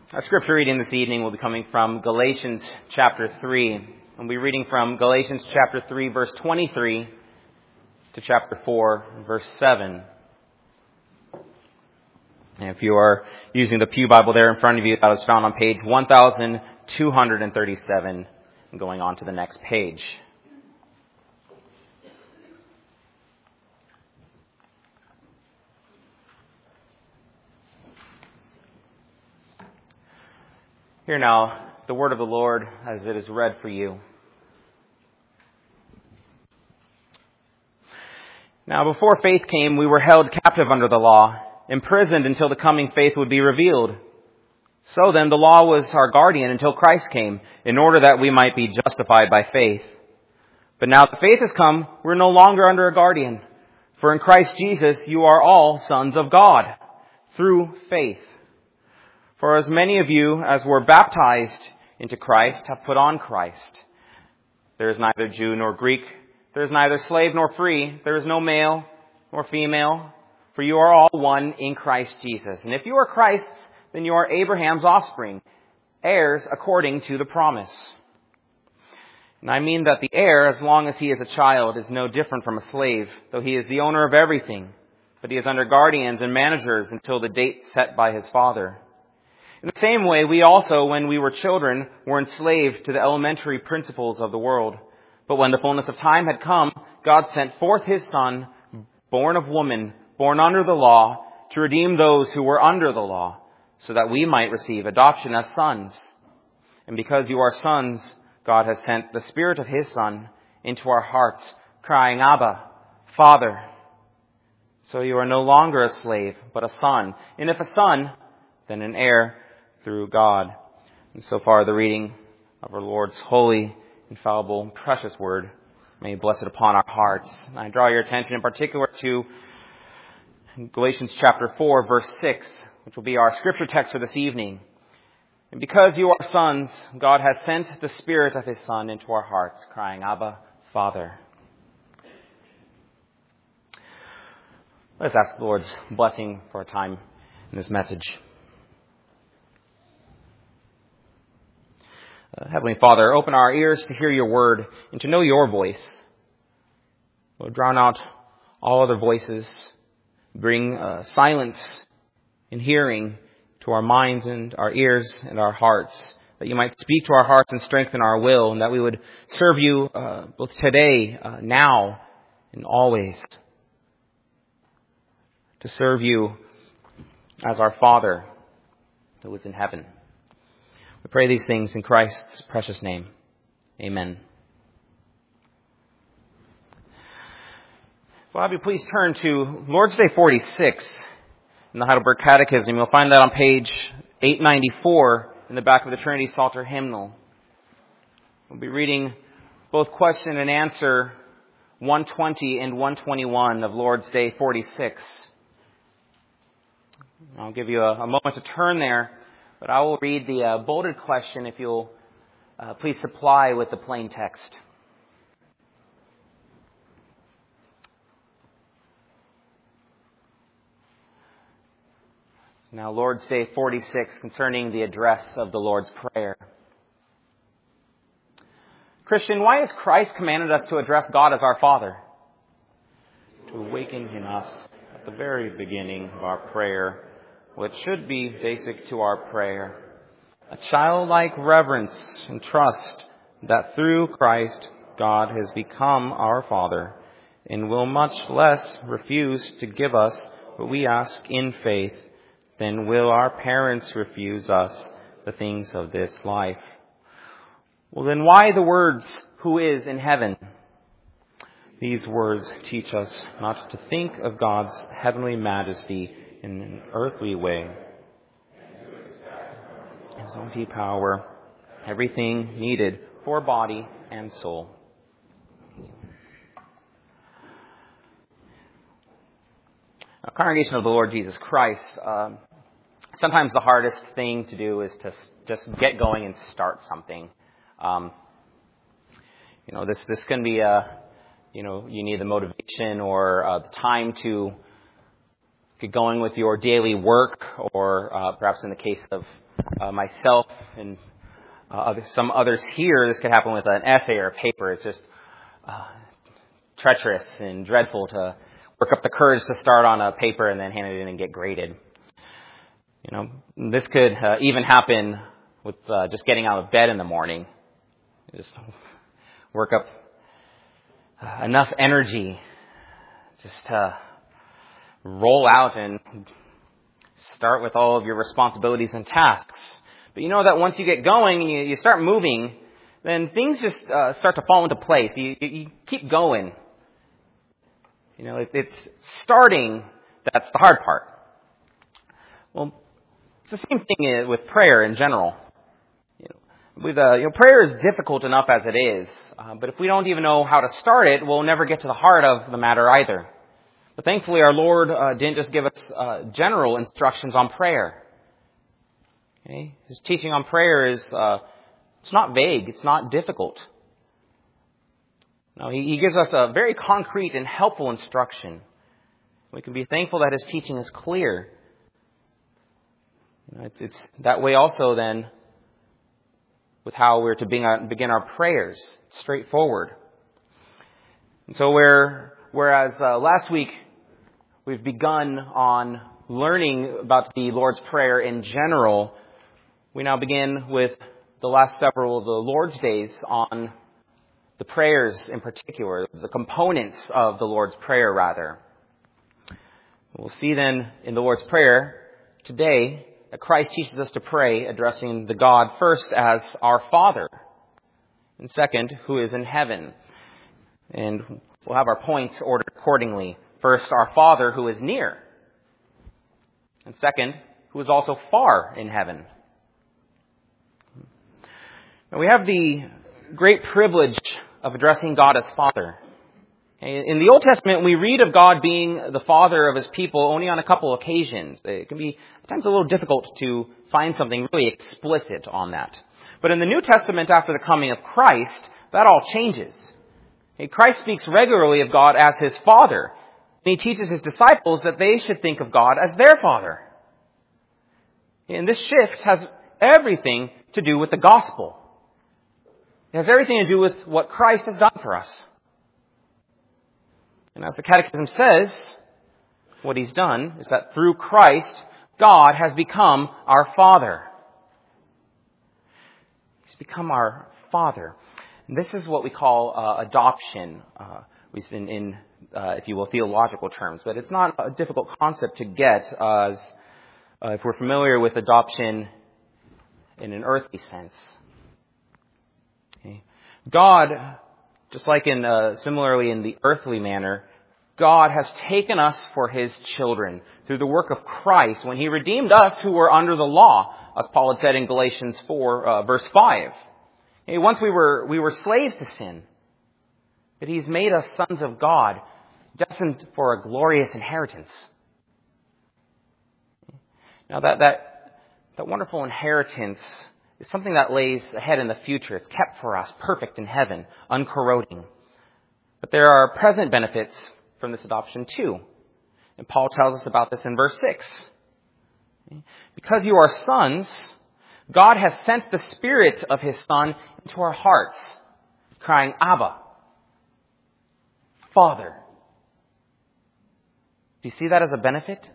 Our scripture reading this evening will be coming from Galatians chapter 3. We'll be reading from Galatians chapter 3, verse 23 to chapter 4, verse 7. And if you are using the Pew Bible there in front of you, that is found on page 1237 and going on to the next page. Hear now the word of the Lord as it is read for you. Now before faith came, we were held captive under the law, imprisoned until the coming faith would be revealed. So then the law was our guardian until Christ came, in order that we might be justified by faith. But now that faith has come, we're no longer under a guardian. For in Christ Jesus you are all sons of God, through faith. For as many of you as were baptized into Christ have put on Christ. There is neither Jew nor Greek. There is neither slave nor free. There is no male nor female. For you are all one in Christ Jesus. And if you are Christ's, then you are Abraham's offspring, heirs according to the promise. And I mean that the heir, as long as he is a child, is no different from a slave, though he is the owner of everything. But he is under guardians and managers until the date set by his father. In the same way, we also, when we were children, were enslaved to the elementary principles of the world. But when the fullness of time had come, God sent forth His Son, born of woman, born under the law, to redeem those who were under the law, so that we might receive adoption as sons. And because you are sons, God has sent the Spirit of His Son into our hearts, crying, Abba, Father. So you are no longer a slave, but a son. And if a son, then an heir through God. And so far the reading of our Lord's holy, infallible, precious word. May He bless it upon our hearts. And I draw your attention in particular to Galatians chapter 4, verse 6, which will be our scripture text for this evening. And because you are sons, God has sent the Spirit of His Son into our hearts, crying, Abba, Father. Let us ask the Lord's blessing for our time in this message. Heavenly Father, open our ears to hear your word and to know your voice. Lord, drown out all other voices. Bring silence in hearing to our minds and our ears and our hearts, that you might speak to our hearts and strengthen our will, and that we would serve you both today, now, and always. To serve you as our Father who is in heaven. We pray these things in Christ's precious name. Amen. Well, have you please turn to Lord's Day 46 in the Heidelberg Catechism. You'll find that on page 894 in the back of the Trinity Psalter hymnal. We'll be reading both question and answer 120 and 121 of Lord's Day 46. I'll give you a moment to turn there. But I will read the bolded question if you'll please supply with the plain text. Now, Lord's Day 46, concerning the address of the Lord's Prayer. Christian, why has Christ commanded us to address God as our Father? To awaken in us at the very beginning of our prayer what should be basic to our prayer. A childlike reverence and trust that through Christ God has become our Father and will much less refuse to give us what we ask in faith than will our parents refuse us the things of this life. Well, then why the words, who is in heaven? These words teach us not to think of God's heavenly majesty in an earthly way. His own power, everything needed for body and soul. Now, congregation of the Lord Jesus Christ, sometimes the hardest thing to do is to just get going and start something. This can be you need the motivation or the time to get going with your daily work, or perhaps in the case of myself and some others here, this could happen with an essay or a paper. It's just treacherous and dreadful to work up the courage to start on a paper and then hand it in and get graded. This could even happen with just getting out of bed in the morning. Just work up enough energy just to roll out and start with all of your responsibilities and tasks. But you know that once you get going and you start moving, then things just start to fall into place. You keep going. It's starting that's the hard part. Well, it's the same thing with prayer in general. Prayer is difficult enough as it is, but if we don't even know how to start it, we'll never get to the heart of the matter either. But thankfully, our Lord didn't just give us general instructions on prayer. Okay? His teaching on prayer is it's not vague, it's not difficult. No, he gives us a very concrete and helpful instruction. We can be thankful that his teaching is clear. It's that way also then with how we're to begin our prayers. It's straightforward. And so whereas last week we've begun on learning about the Lord's Prayer in general, we now begin with the last several of the Lord's days on the prayers in particular, the components of the Lord's Prayer rather. We'll see then in the Lord's Prayer today that Christ teaches us to pray addressing the God first as our Father, and second, who is in heaven. And we'll have our points ordered accordingly. First, our Father who is near. And second, who is also far in heaven. Now we have the great privilege of addressing God as Father. In the Old Testament, we read of God being the Father of his people only on a couple occasions. It can be at times a little difficult to find something really explicit on that. But in the New Testament, after the coming of Christ, that all changes. Christ speaks regularly of God as his Father. And he teaches his disciples that they should think of God as their Father. And this shift has everything to do with the gospel. It has everything to do with what Christ has done for us. And as the Catechism says, what he's done is that through Christ, God has become our Father. He's become our Father. And this is what we call adoption, at least in if you will, theological terms. But it's not a difficult concept to get as if we're familiar with adoption in an earthly sense. Okay. God, just like similarly in the earthly manner, God has taken us for his children through the work of Christ when he redeemed us who were under the law, as Paul had said in Galatians 4, verse 5. Once we were slaves to sin, but he's made us sons of God, destined for a glorious inheritance. Now that wonderful inheritance is something that lays ahead in the future. It's kept for us, perfect in heaven, uncorroding. But there are present benefits from this adoption too. And Paul tells us about this in verse 6. Because you are sons, God has sent the Spirit of his Son into our hearts, crying, Abba, Father. Do you see that as a benefit?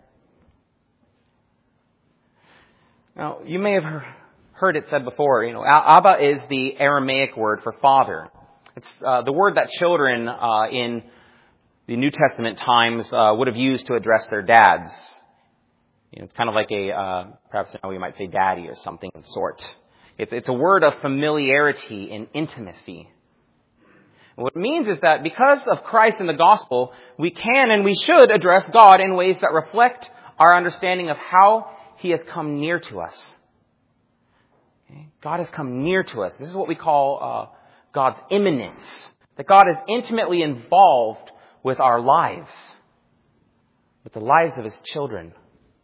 Now, you may have heard it said before, Abba is the Aramaic word for father. It's the word that children in the New Testament times would have used to address their dads. It's kind of like perhaps we might say daddy or something of the sort. It's a word of familiarity and intimacy. And what it means is that because of Christ and the gospel, we can and we should address God in ways that reflect our understanding of how he has come near to us. Okay? God has come near to us. This is what we call God's immanence. That God is intimately involved with our lives, with the lives of his children.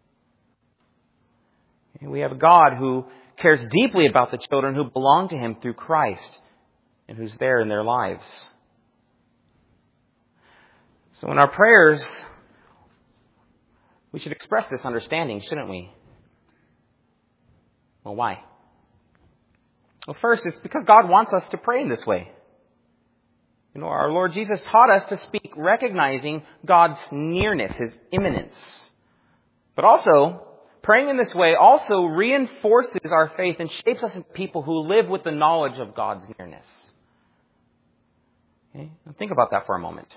Okay? We have a God who cares deeply about the children who belong to him through Christ and who's there in their lives. So in our prayers, We should express this understanding, shouldn't we? Well, why? Well, first, it's because God wants us to pray in this way. Our Lord Jesus taught us to speak recognizing God's nearness, His immanence. But also, praying in this way also reinforces our faith and shapes us into people who live with the knowledge of God's nearness. Okay? Now think about that for a moment.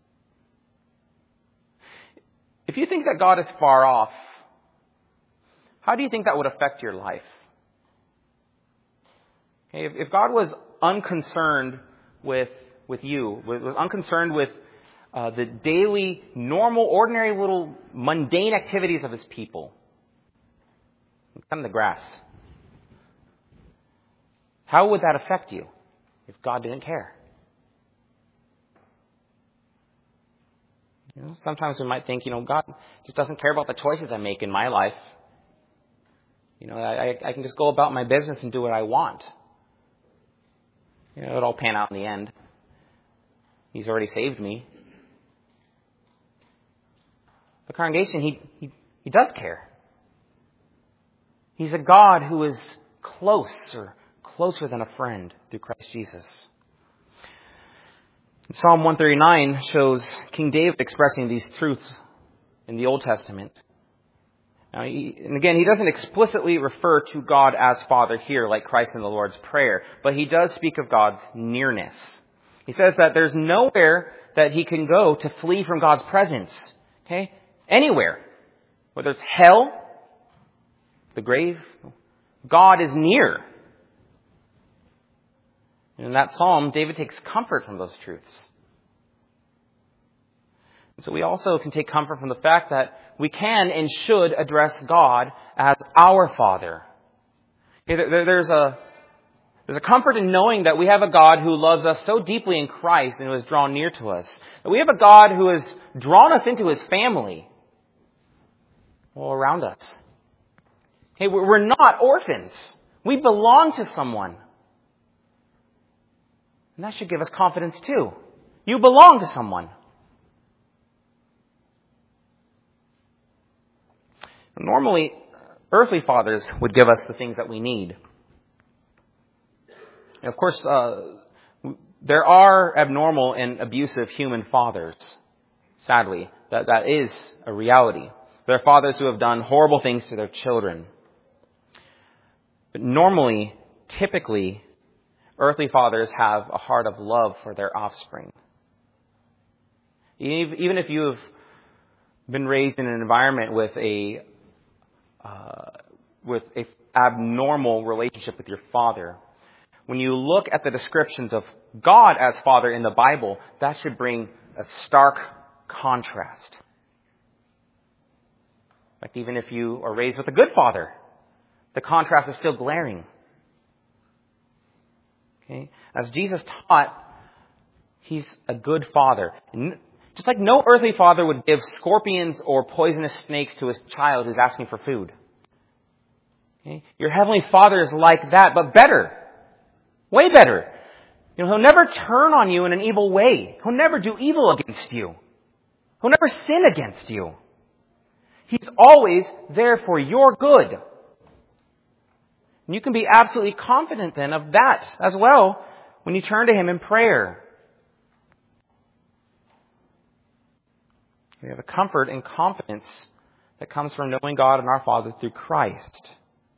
If you think that God is far off, how do you think that would affect your life? Okay? If God was unconcerned with you, was unconcerned with the daily, normal, ordinary little mundane activities of His people, cutting the grass, how would that affect you if God didn't care? Sometimes we might think, God just doesn't care about the choices I make in my life. I can just go about my business and do what I want. It'll all pan out in the end. He's already saved me. The congregation, He does care. He's a God who is closer than a friend through Christ Jesus. Psalm 139 shows King David expressing these truths in the Old Testament. Now, and again, he doesn't explicitly refer to God as Father here like Christ in the Lord's Prayer, but he does speak of God's nearness. He says that there's nowhere that he can go to flee from God's presence. Okay? Anywhere. Whether it's hell, the grave, God is near. And in that psalm, David takes comfort from those truths. And so we also can take comfort from the fact that we can and should address God as our Father. Okay, there's a comfort in knowing that we have a God who loves us so deeply in Christ and who has drawn near to us. That we have a God who has drawn us into His family all around us. Hey, we're not orphans. We belong to someone. And that should give us confidence too. You belong to someone. Normally, earthly fathers would give us the things that we need. And of course, there are abnormal and abusive human fathers. Sadly, that is a reality. There are fathers who have done horrible things to their children. But normally, typically, earthly fathers have a heart of love for their offspring. Even if you have been raised in an environment with a abnormal relationship with your father, when you look at the descriptions of God as Father in the Bible, that should bring a stark contrast. In fact, even if you are raised with a good father, the contrast is still glaring. Okay? As Jesus taught, He's a good father. Just like no earthly father would give scorpions or poisonous snakes to his child who's asking for food. Okay? Your heavenly Father is like that, but better. Way better. He'll never turn on you in an evil way. He'll never do evil against you. He'll never sin against you. He's always there for your good. And you can be absolutely confident then of that as well when you turn to Him in prayer. We have a comfort and confidence that comes from knowing God and our Father through Christ.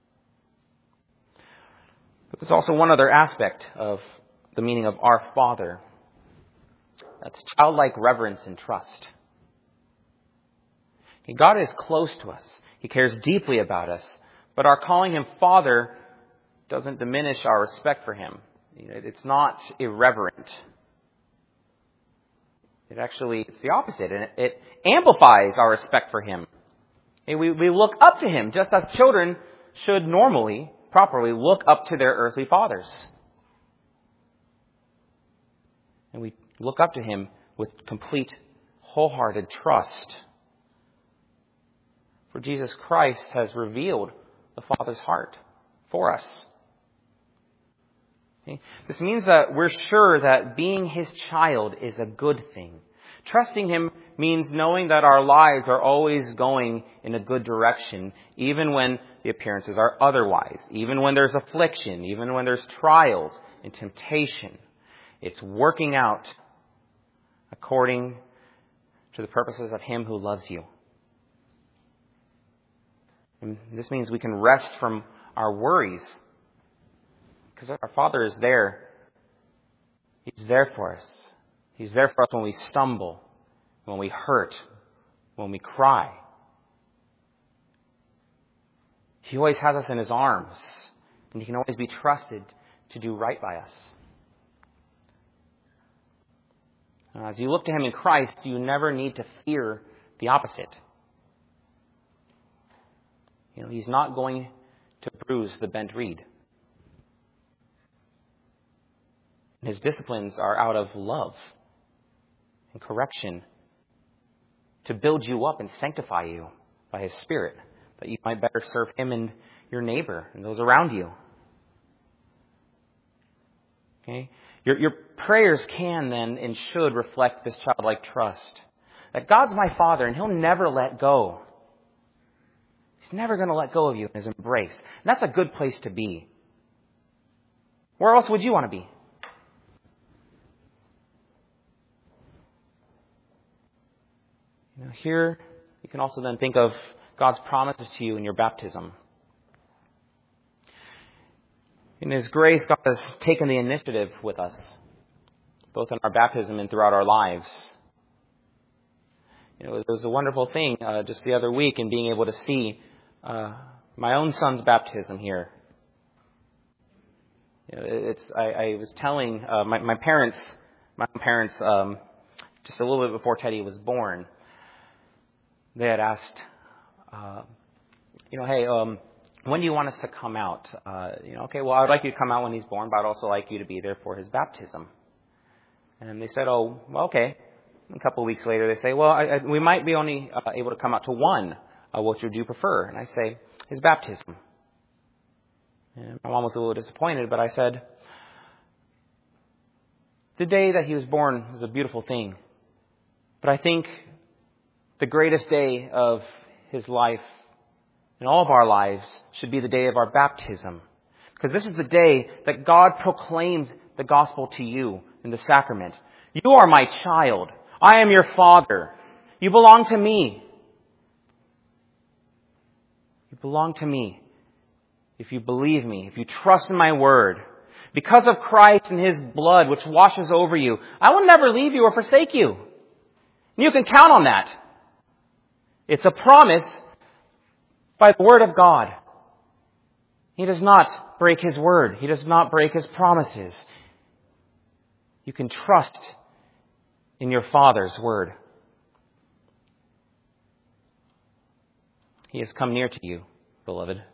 But there's also one other aspect of the meaning of our Father. That's childlike reverence and trust. God is close to us. He cares deeply about us. But our calling Him Father doesn't diminish our respect for Him. It's not irreverent. It's the opposite. And it amplifies our respect for Him. And we look up to Him just as children should normally, properly look up to their earthly fathers. And we look up to Him with complete, wholehearted trust. For Jesus Christ has revealed the Father's heart for us. Okay? This means that we're sure that being His child is a good thing. Trusting Him means knowing that our lives are always going in a good direction, even when the appearances are otherwise, even when there's affliction, even when there's trials and temptation. It's working out according to the purposes of Him who loves you. And this means we can rest from our worries because our Father is there. He's there for us. He's there for us when we stumble, when we hurt, when we cry. He always has us in His arms, and He can always be trusted to do right by us. As you look to Him in Christ, you never need to fear the opposite. He's not going to bruise the bent reed. His disciplines are out of love and correction to build you up and sanctify you by His Spirit, that you might better serve Him and your neighbor and those around you. Okay? Your prayers can then and should reflect this childlike trust. That God's my Father and He'll never let go. He's never going to let go of you in His embrace. And that's a good place to be. Where else would you want to be? Here, you can also then think of God's promises to you in your baptism. In His grace, God has taken the initiative with us, both in our baptism and throughout our lives. It was a wonderful thing just the other week in being able to see my own son's baptism here. I was telling my parents, just a little bit before Teddy was born, they had asked, hey, when do you want us to come out? Okay, well, I would like you to come out when he's born, but I'd also like you to be there for his baptism. And they said, oh, well, okay. A couple of weeks later, they say, well, we might be only able to come out to one. Which would you prefer? And I say, his baptism. And my mom was a little disappointed, but I said, the day that he was born was a beautiful thing. But I think the greatest day of his life and all of our lives should be the day of our baptism. Because this is the day that God proclaims the gospel to you in the sacrament. You are my child. I am your Father. You belong to me. You belong to me. If you believe me, if you trust in my word, because of Christ and His blood which washes over you, I will never leave you or forsake you. And you can count on that. It's a promise by the word of God. He does not break His word. He does not break His promises. You can trust in your Father's word. He has come near to you, beloved.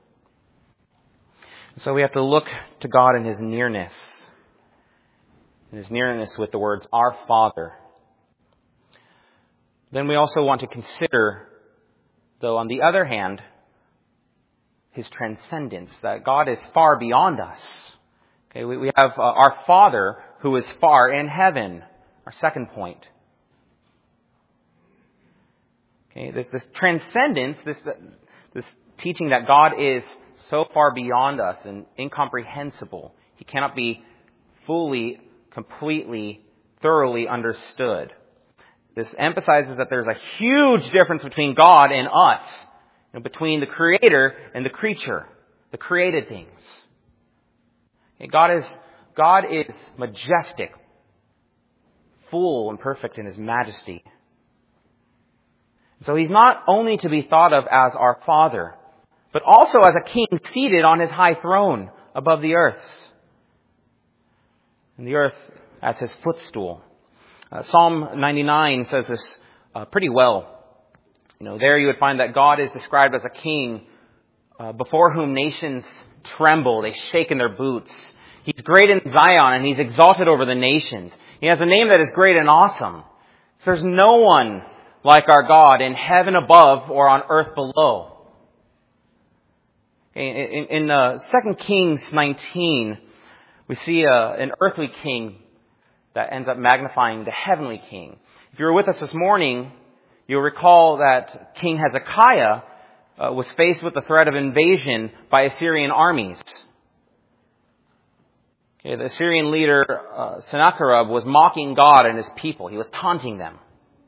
So we have to look to God in His nearness. In His nearness with the words, our Father. Then we also want to consider, though, on the other hand, His transcendence, that God is far beyond us. Okay, we have our Father who is far in heaven. Our second point. Okay, this transcendence, this teaching that God is so far beyond us and incomprehensible. He cannot be fully, completely, thoroughly understood. This emphasizes that there's a huge difference between God and us, between the Creator and the creature, the created things. Okay, God is majestic, full and perfect in His majesty. So He's not only to be thought of as our Father, but also as a king seated on His high throne above the earths. And the earth as His footstool. Psalm 99 says this pretty well. There you would find that God is described as a king before whom nations tremble. They shake in their boots. He's great in Zion and He's exalted over the nations. He has a name that is great and awesome. So there's no one like our God in heaven above or on earth below. In 2 Kings 19, we see an earthly king that ends up magnifying the heavenly king. If you were with us this morning, you'll recall that King Hezekiah was faced with the threat of invasion by Assyrian armies. Okay, the Assyrian leader Sennacherib was mocking God and his people. He was taunting them.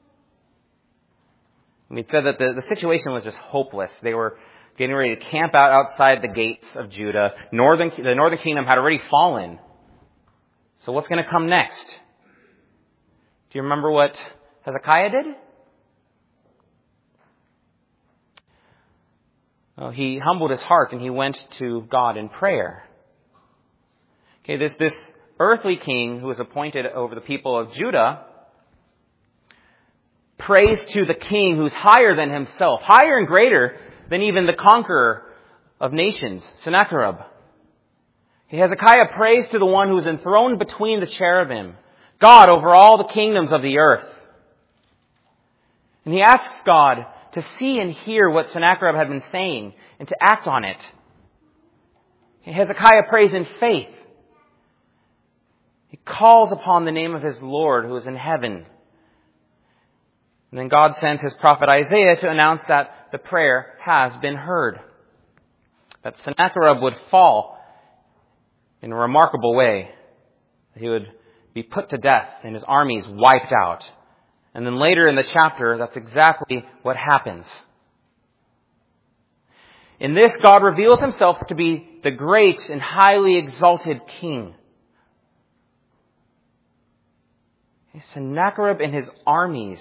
And he said that the situation was just hopeless. They were getting ready to camp out outside the gates of Judah. The northern kingdom had already fallen. So what's going to come next? Do you remember what Hezekiah did? Well, he humbled his heart and he went to God in prayer. Okay, this earthly king who was appointed over the people of Judah prays to the king who's higher than himself, higher and greater than even the conqueror of nations, Sennacherib. Hezekiah prays to the one who is enthroned between the cherubim, God over all the kingdoms of the earth. And he asks God to see and hear what Sennacherib had been saying and to act on it. Hezekiah prays in faith. He calls upon the name of his Lord who is in heaven. And then God sends his prophet Isaiah to announce that the prayer has been heard. That Sennacherib would fall in a remarkable way. He would be put to death and his armies wiped out. And then later in the chapter, that's exactly what happens. In this, God reveals himself to be the great and highly exalted king. Sennacherib and his armies,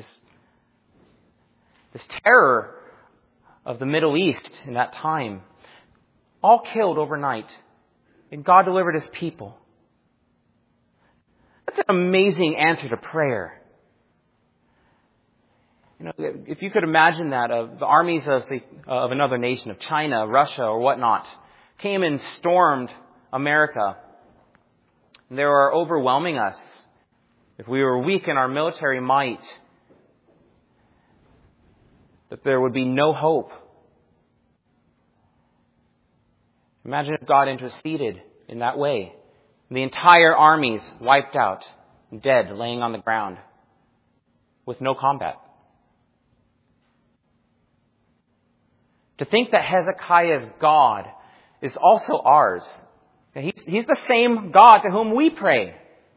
this terror of the Middle East in that time, all killed overnight. And God delivered his people. That's an amazing answer to prayer. You know, if you could imagine that, the armies of another nation, of China, Russia, or whatnot, came and stormed America. And they were overwhelming us. If we were weak in our military might, that there would be no hope. Imagine if God interceded in that way. The entire armies wiped out, dead, laying on the ground, with no combat. To think that Hezekiah's God is also ours. He's the same God to whom we pray.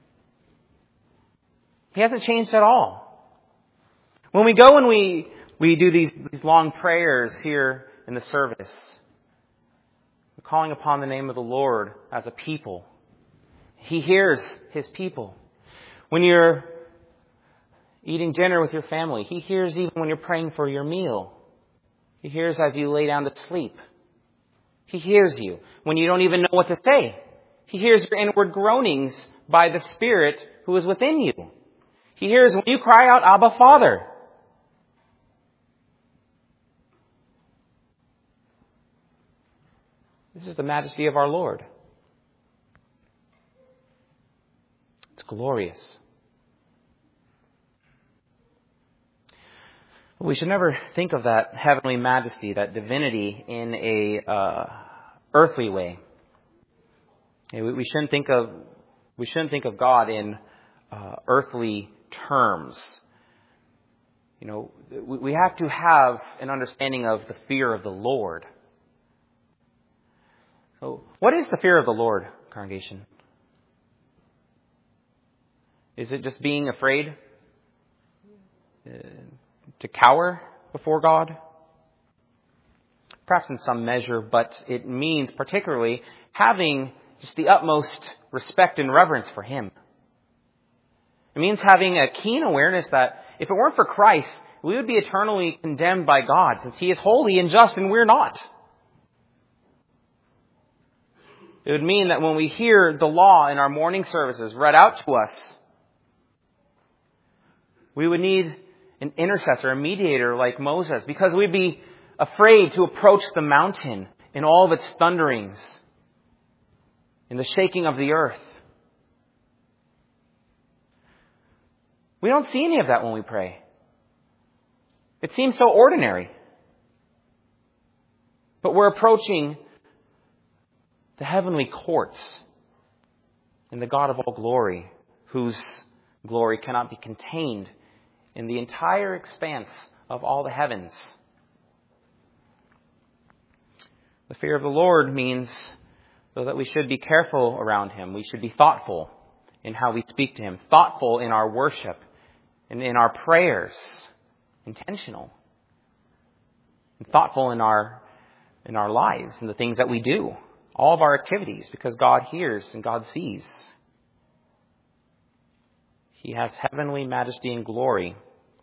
He hasn't changed at all. When we go and we do these long prayers here in the service, we're calling upon the name of the Lord as a people. He hears his people. When you're eating dinner with your family, he hears even when you're praying for your meal. He hears as you lay down to sleep. He hears you when you don't even know what to say. He hears your inward groanings by the Spirit who is within you. He hears when you cry out, Abba, Father. This is the majesty of our Lord. It's glorious. We should never think of that heavenly majesty, that divinity, in a earthly way. We shouldn't think of God in earthly terms. You know, we have to have an understanding of the fear of the Lord. So, what is the fear of the Lord, congregation? Is it just being afraid? To cower before God? Perhaps in some measure, but it means particularly having just the utmost respect and reverence for Him. It means having a keen awareness that if it weren't for Christ, we would be eternally condemned by God, since He is holy and just and we're not. It would mean that when we hear the law in our morning services read out to us, we would need an intercessor, a mediator like Moses, because we'd be afraid to approach the mountain in all of its thunderings, in the shaking of the earth. We don't see any of that when we pray. It seems so ordinary. But we're approaching the heavenly courts and the God of all glory, whose glory cannot be contained in the entire expanse of all the heavens. The fear of the Lord means, though, that we should be careful around Him. We should be thoughtful in how we speak to Him, thoughtful in our worship and in our prayers, intentional, and thoughtful in our lives and the things that we do, all of our activities, because God hears and God sees. He has heavenly majesty and glory.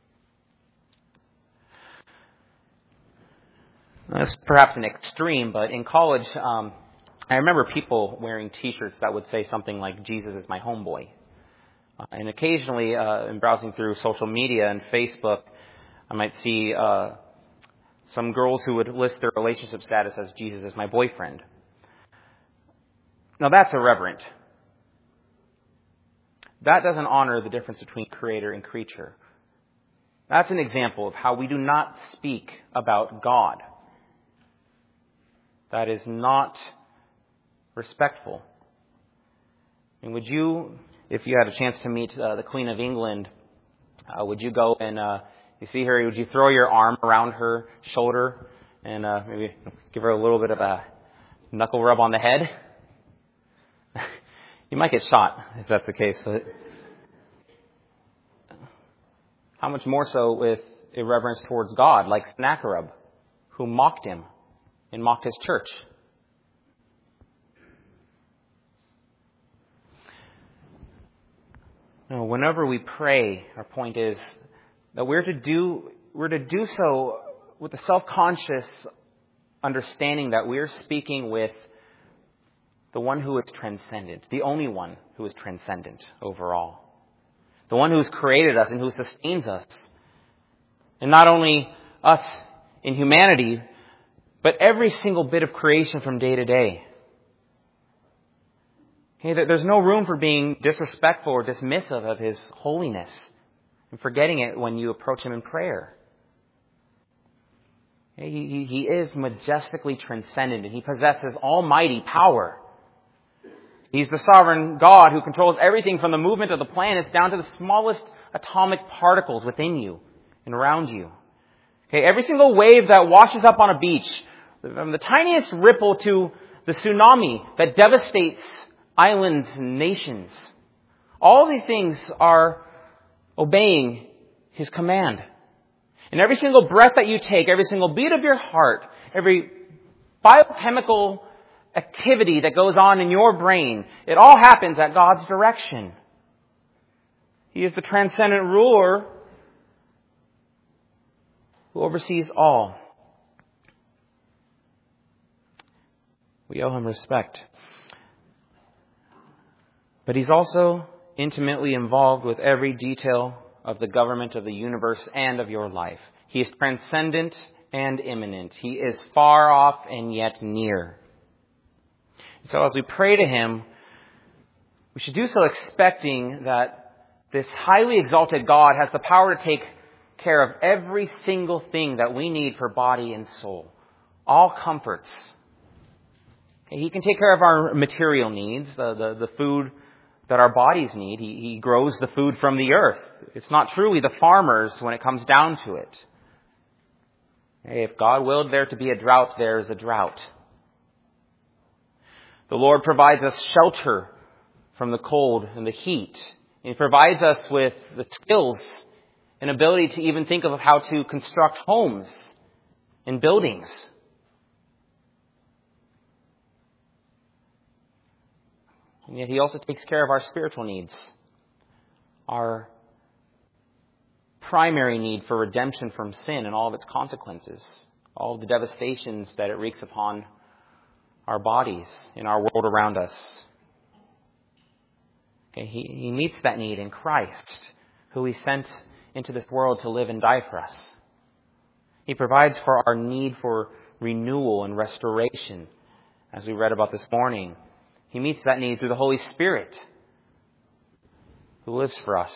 That's perhaps an extreme, but in college, I remember people wearing T-shirts that would say something like, "Jesus is my homeboy." And occasionally, in browsing through social media and Facebook, I might see some girls who would list their relationship status as, "Jesus is my boyfriend." Now that's irreverent. That doesn't honor the difference between creator and creature. That's an example of how we do not speak about God. That is not respectful. And would you, if you had a chance to meet the Queen of England, would you go and, you see her, would you throw your arm around her shoulder and maybe give her a little bit of a knuckle rub on the head? You might get shot if that's the case. But how much more so with irreverence towards God, like Sennacherib, who mocked him and mocked his church. No, whenever we pray, our point is that we're to do so with a self-conscious understanding that we're speaking with the one who is transcendent, the only one who is transcendent overall, the one who has created us and who sustains us, and not only us in humanity, but every single bit of creation from day to day. Okay, there's no room for being disrespectful or dismissive of His holiness and forgetting it when you approach Him in prayer. Okay, He is majestically transcendent and He possesses almighty power. He's the sovereign God who controls everything from the movement of the planets down to the smallest atomic particles within you and around you. Okay, every single wave that washes up on a beach, from the tiniest ripple to the tsunami that devastates islands and nations, all these things are obeying His command. And every single breath that you take, every single beat of your heart, every biochemical activity that goes on in your brain, it all happens at God's direction. He is the transcendent ruler who oversees all. We owe Him respect. But He's also intimately involved with every detail of the government of the universe and of your life. He is transcendent and immanent. He is far off and yet near. So as we pray to Him, we should do so expecting that this highly exalted God has the power to take care of every single thing that we need for body and soul. All comforts. He can take care of our material needs, the food that our bodies need. He grows the food from the earth. It's not truly the farmers when it comes down to it. If God willed there to be a drought, there is a drought. The Lord provides us shelter from the cold and the heat. He provides us with the skills and ability to even think of how to construct homes and buildings. And yet He also takes care of our spiritual needs, our primary need for redemption from sin and all of its consequences, all of the devastations that it wreaks upon our bodies and our world around us. Okay, He meets that need in Christ, who He sent into this world to live and die for us. He provides for our need for renewal and restoration, as we read about this morning. He meets that need through the Holy Spirit, who lives for us.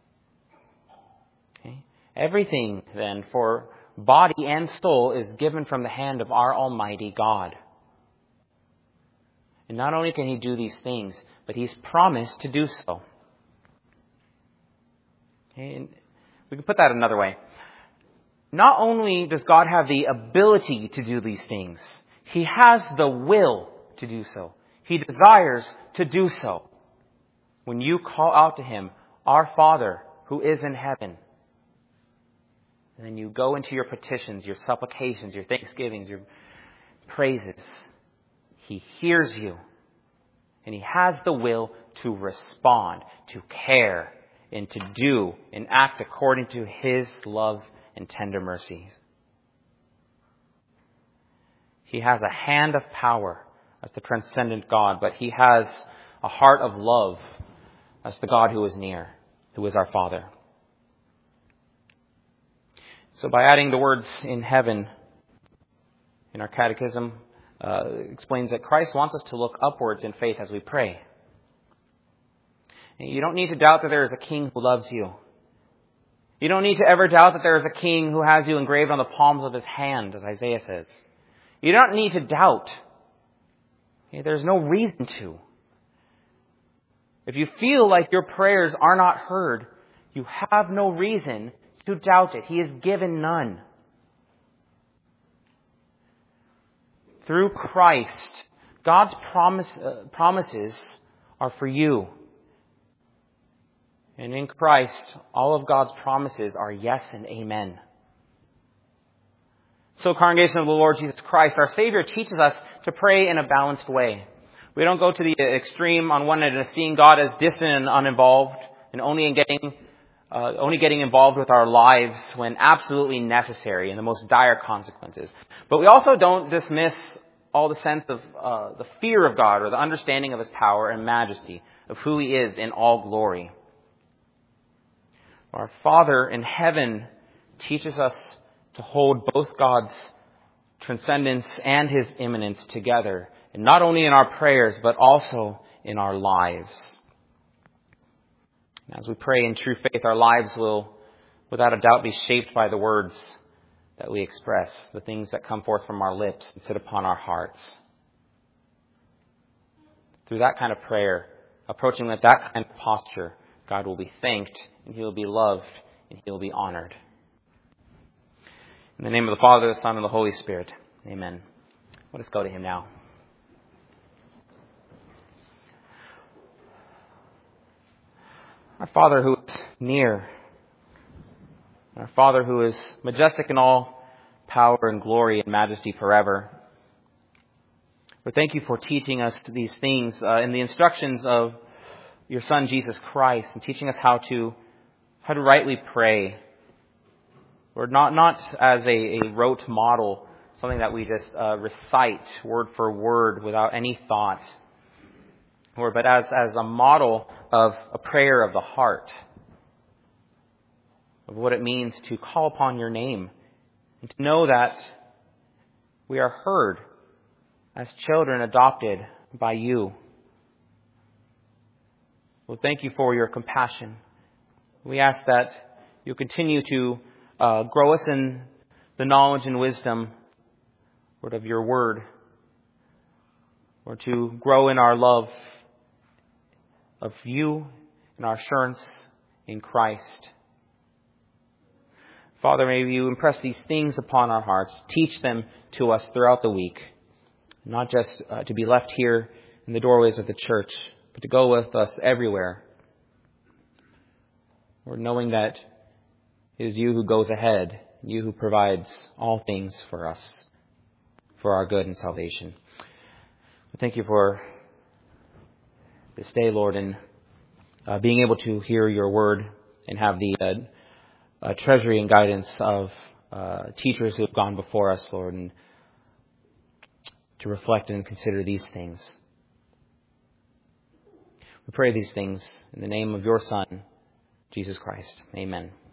Okay? Everything, then, for body and soul is given from the hand of our Almighty God. And not only can He do these things, but He's promised to do so. Okay? And We can put that another way. Not only does God have the ability to do these things, He has the will to do so. He desires to do so. When you call out to Him, Our Father who is in heaven, and then you go into your petitions, your supplications, your thanksgivings, your praises, He hears you. And He has the will to respond, to care, and to do and act according to His love and tender mercies. He has a hand of power as the transcendent God, but He has a heart of love as the God who is near, who is our Father. So by adding the words in heaven in our catechism, explains that Christ wants us to look upwards in faith as we pray. You don't need to doubt that there is a King who loves you. You don't need to ever doubt that there is a King who has you engraved on the palms of His hand, as Isaiah says. You don't need to doubt. There's no reason to. If you feel like your prayers are not heard, you have no reason to doubt it. He has given none. Through Christ, God's promises are for you. And in Christ, all of God's promises are yes and amen. So, congregation of the Lord Jesus Christ, our Savior teaches us to pray in a balanced way. We don't go to the extreme on one end of seeing God as distant and uninvolved and only getting involved with our lives when absolutely necessary and the most dire consequences. But we also don't dismiss all the sense of the fear of God or the understanding of His power and majesty, of who He is in all glory. Our Father in heaven teaches us to hold both God's transcendence and His immanence together, and not only in our prayers, but also in our lives. As we pray in true faith, our lives will, without a doubt, be shaped by the words that we express, the things that come forth from our lips and sit upon our hearts. Through that kind of prayer, approaching with that kind of posture, God will be thanked, and He will be loved, and He will be honored. In the name of the Father, the Son, and the Holy Spirit. Amen. Let us go to Him now. Our Father who is near, our Father who is majestic in all power and glory and majesty forever, we thank You for teaching us these things in the instructions of Your Son Jesus Christ, and teaching us how to rightly pray. Lord, not as a rote model, something that we just recite word for word without any thought, Lord, but as a model of a prayer of the heart, of what it means to call upon Your name and to know that we are heard as children adopted by You. Well, thank You for Your compassion. We ask that You continue to grow us in the knowledge and wisdom, Lord, of Your word, or to grow in our love of You and our assurance in Christ. Father, may You impress these things upon our hearts. Teach them to us throughout the week, not just to be left here in the doorways of the church, but to go with us everywhere. Lord, knowing that it is You who goes ahead, You who provides all things for us, for our good and salvation. Thank You for this day, Lord, and being able to hear Your word and have the treasury and guidance of teachers who have gone before us, Lord, and to reflect and consider these things. We pray these things in the name of Your Son, Jesus Christ. Amen.